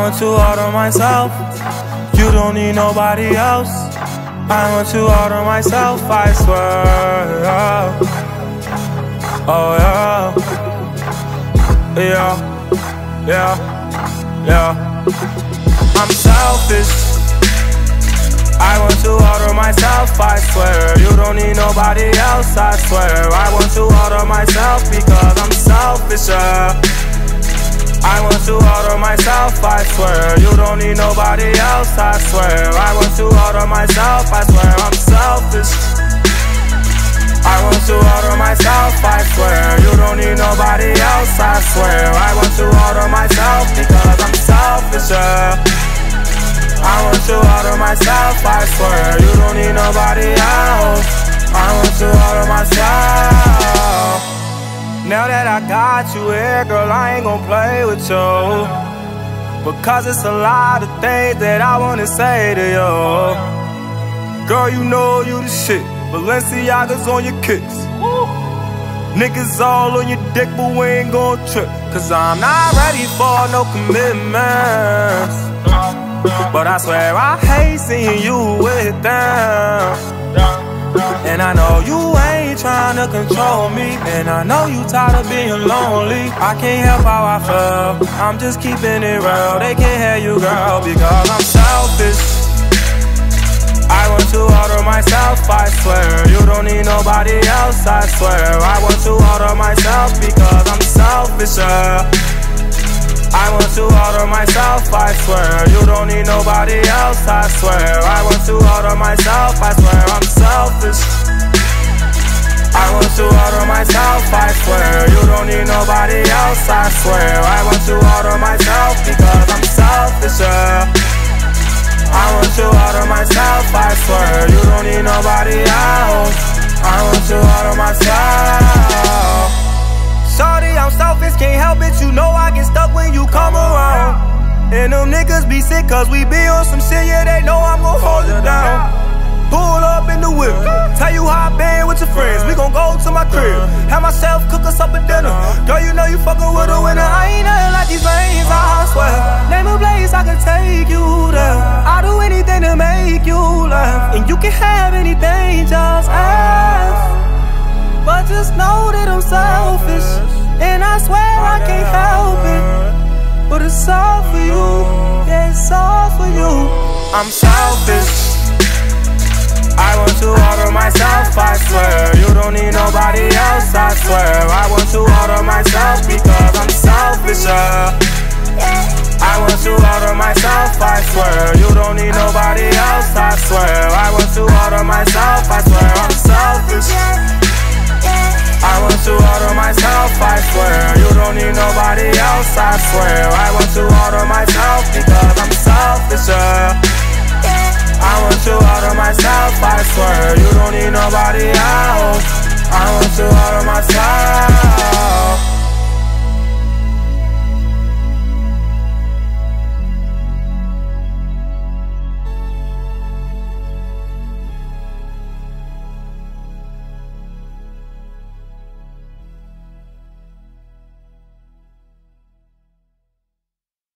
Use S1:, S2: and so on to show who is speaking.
S1: want you all to myself. You don't need nobody else. I want you all to myself, I swear. Oh yeah. Yeah, yeah, yeah. I'm selfish. I want you all to myself, I swear. You don't need nobody else, I swear. I want you all to myself because I'm selfish, yeah. I want you all to myself, I swear. You don't need nobody else, I swear. I want you all to myself, I swear. I'm selfish. I want you all to myself, I swear. You don't need nobody else, I swear. I want you all to myself because I'm selfish, yeah. I want you all to myself, I swear. You don't need nobody else. I want you all to myself. Now that I got you here, girl, I ain't gon' play with you, because it's a lot of things that I wanna say to you. Girl, you know you the shit. Balenciaga's on your kicks. Niggas all on your dick, but we ain't gon' trip, cause I'm not ready for no commitments. But I swear I hate seeing you with them. And I know you ain't tryna control me, and I know you tired of being lonely. I can't help how I feel, I'm just keeping it real. They can't hear you, girl, because I'm selfish. I want you all to myself, I swear. You don't need nobody else, I swear. I want you all to myself because I'm selfish, yeah. I want you all to myself, I swear. You don't need nobody else, I swear. I want you all to myself, I swear. I'm selfish. I want you all to myself, I swear. You don't need nobody else, I swear. I want you all to myself because I'm selfish, yeah. I want you all to myself, I swear. You don't need nobody else. I want you all to myself. Shorty, I'm selfish, can't help it. You know I get stuck when you come around. And them niggas be sick cause we be on some shit. Yeah, they know I'm gon' hold it down. Pull up in the whip, tell you how I been with your friends. We gon' go to my crib, have myself cook us up a dinner. Girl, you know you fuckin' with a winner. I ain't nothing like these lanes, I swear. Name a place I can take you there. I'll do anything to make you laugh, and you can have anything, just ask. But just know that I'm selfish, and I swear I can't help it. But it's all for you, yeah, it's all for you. I'm selfish. I want you all to myself, I swear. You don't need nobody else, I swear. I want you all to myself because I'm selfish, yeah. I want you all to myself, I swear. You don't need nobody else, I swear. I want you all to myself, I swear. I'm selfish. I want you all to myself, I swear. You don't need nobody else, I swear. I want you all to myself because I'm selfish, yeah. I want you all to myself, I swear. You don't need nobody else. I want